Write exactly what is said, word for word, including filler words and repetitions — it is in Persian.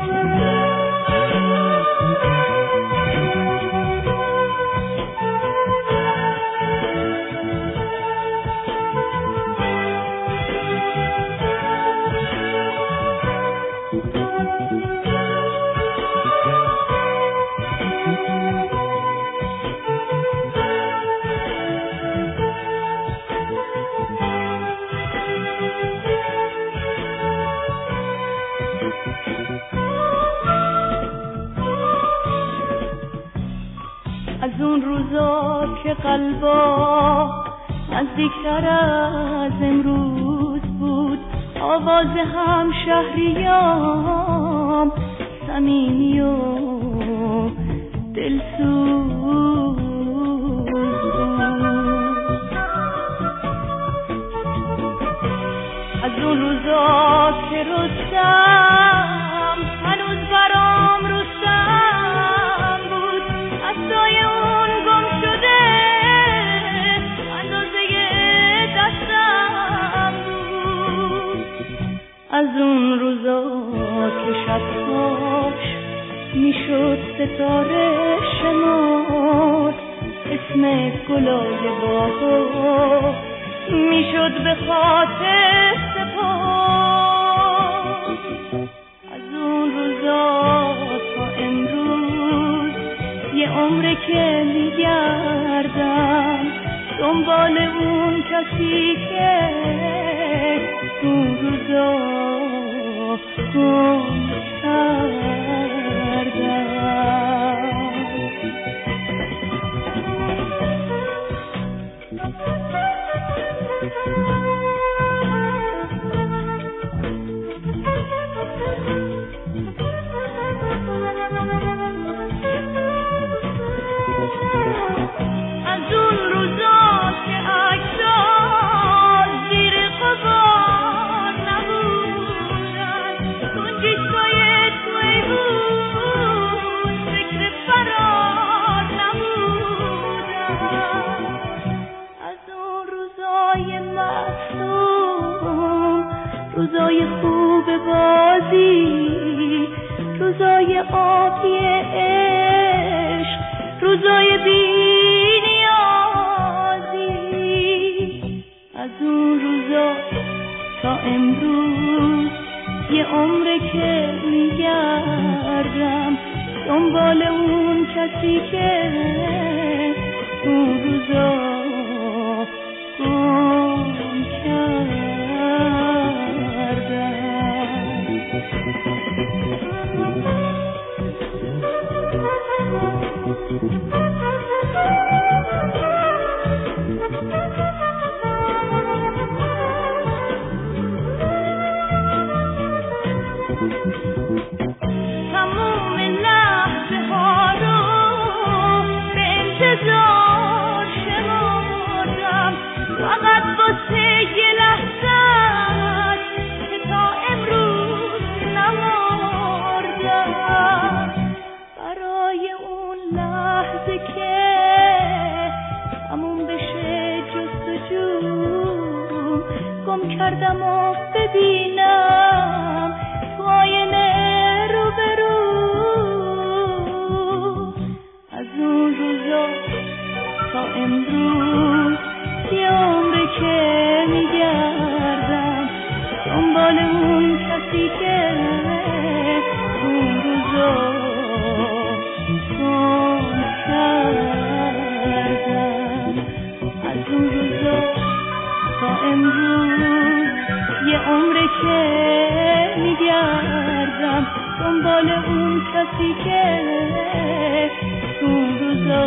از اون روزا که قلبا نزدیکتر از امروز بود، آواز هم شهریام صمیمی و دلسوز از اون روزا که رستم هنوز برام رستم بود، از سایه اون گم شده اندازه دستم بود. از اون روزا که شبهاش میشد ستاره شمار، اسم گلای باغ میشد به خاطر سپار. از اون روزا تا امروز یه عمره که میگردم دنبال اون کسی که اون روزا گم کردم. روزای خوب بازی، روزای آبی عشق، روزای بی نیازی. از اون روزا تا امروز یه عمره که میگردم دنبال اون کسی که اون روزا گم کرد. تموم لحظه ها رو به انتظار شمردم، فقط واسه یه لحظه که تا امروز نمردم. برای اون لحظه که تموم بشه جستجو، گم کردم و ببینم تو آینه رو برو. از اون روزا تا امروز یه عمره که میگردم دنبال اون کسی که اون روزا گم کردم. از اون روزا تا امروز یه عمره که میگردم دنبال اون کسی که اون روزا